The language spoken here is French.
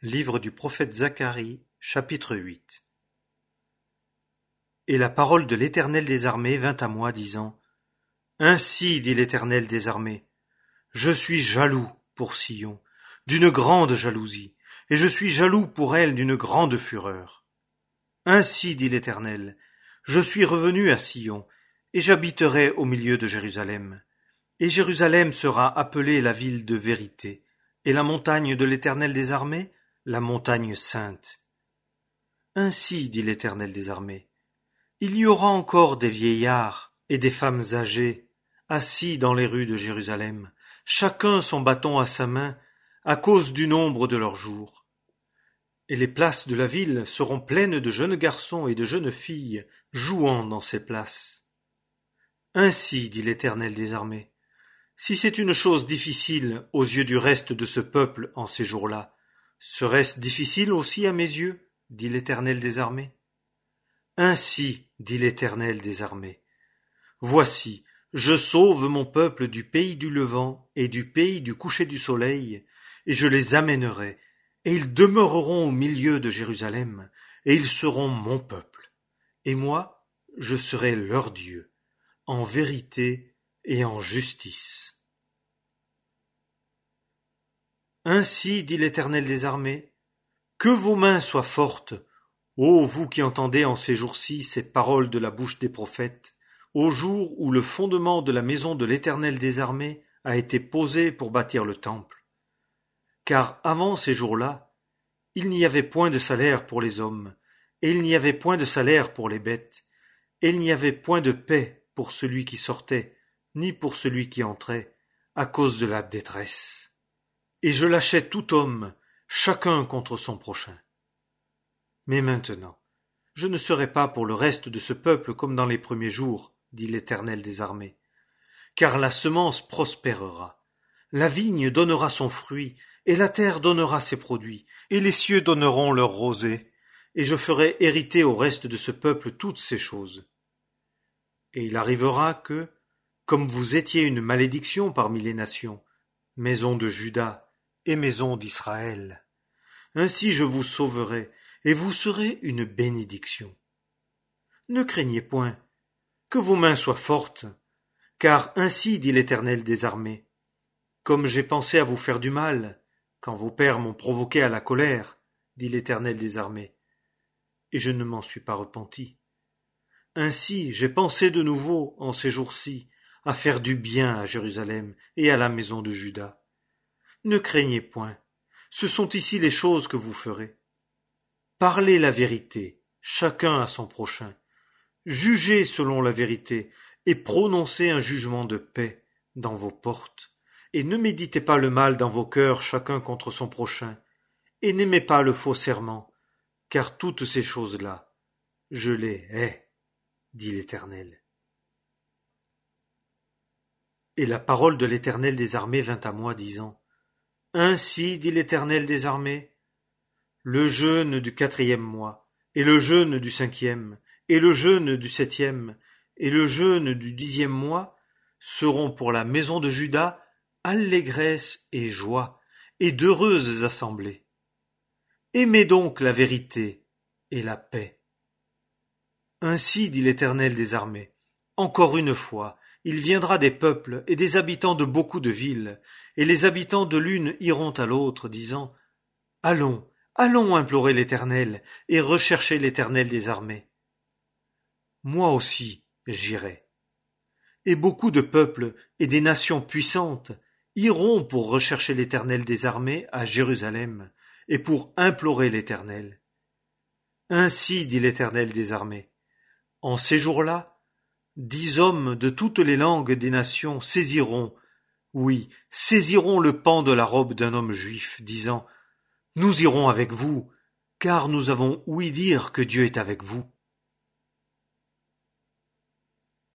Livre du prophète Zacharie, chapitre 8. Et la parole de l'Éternel des armées vint à moi, disant : Ainsi dit l'Éternel des armées, je suis jaloux pour Sion, d'une grande jalousie, et je suis jaloux pour elle d'une grande fureur. Ainsi dit l'Éternel, je suis revenu à Sion, et j'habiterai au milieu de Jérusalem. Et Jérusalem sera appelée la ville de vérité, et la montagne de l'Éternel des armées, la montagne sainte. Ainsi dit l'Éternel des armées, il y aura encore des vieillards et des femmes âgées, assis dans les rues de Jérusalem, chacun son bâton à sa main, à cause du nombre de leurs jours. Et les places de la ville seront pleines de jeunes garçons et de jeunes filles, jouant dans ces places. Ainsi dit l'Éternel des armées, si c'est une chose difficile aux yeux du reste de ce peuple en ces jours-là, serait-ce difficile aussi à mes yeux, dit l'Éternel des armées? Ainsi dit l'Éternel des armées, voici, je sauve mon peuple du pays du levant et du pays du coucher du soleil, et je les amènerai, et ils demeureront au milieu de Jérusalem, et ils seront mon peuple. Et moi, je serai leur Dieu, en vérité et en justice. Ainsi dit l'Éternel des armées, que vos mains soient fortes, ô vous qui entendez en ces jours-ci ces paroles de la bouche des prophètes, au jour où le fondement de la maison de l'Éternel des armées a été posé pour bâtir le temple. Car avant ces jours-là, il n'y avait point de salaire pour les hommes, et il n'y avait point de salaire pour les bêtes, et il n'y avait point de paix pour celui qui sortait, ni pour celui qui entrait, à cause de la détresse. Et je lâchais tout homme, chacun contre son prochain. Mais maintenant, je ne serai pas pour le reste de ce peuple comme dans les premiers jours, dit l'Éternel des armées. Car la semence prospérera, la vigne donnera son fruit, et la terre donnera ses produits, et les cieux donneront leur rosée, et je ferai hériter au reste de ce peuple toutes ces choses. Et il arrivera que, comme vous étiez une malédiction parmi les nations, maison de Juda et maison d'Israël, ainsi je vous sauverai, et vous serez une bénédiction. Ne craignez point, que vos mains soient fortes, car ainsi dit l'Éternel des armées, comme j'ai pensé à vous faire du mal, quand vos pères m'ont provoqué à la colère, dit l'Éternel des armées, et je ne m'en suis pas repenti. Ainsi j'ai pensé de nouveau, en ces jours-ci, à faire du bien à Jérusalem et à la maison de Juda. Ne craignez point, ce sont ici les choses que vous ferez. Parlez la vérité, chacun à son prochain. Jugez selon la vérité, et prononcez un jugement de paix dans vos portes. Et ne méditez pas le mal dans vos cœurs chacun contre son prochain, et n'aimez pas le faux serment, car toutes ces choses-là, je les hais, dit l'Éternel. Et la parole de l'Éternel des armées vint à moi, disant : Ainsi dit l'Éternel des armées, le jeûne du 4e mois, et le jeûne du 5e, et le jeûne du 7e, et le jeûne du 10e mois seront pour la maison de Juda allégresse et joie, et d'heureuses assemblées. Aimez donc la vérité et la paix. Ainsi dit l'Éternel des armées, encore une fois, il viendra des peuples et des habitants de beaucoup de villes, et les habitants de l'une iront à l'autre, disant : Allons, allons implorer l'Éternel, et rechercher l'Éternel des armées. Moi aussi j'irai. Et beaucoup de peuples et des nations puissantes iront pour rechercher l'Éternel des armées à Jérusalem, et pour implorer l'Éternel. Ainsi dit l'Éternel des armées, en ces jours-là, 10 hommes de toutes les langues des nations saisiront le pan de la robe d'un homme juif, disant : Nous irons avec vous, car nous avons ouï dire que Dieu est avec vous.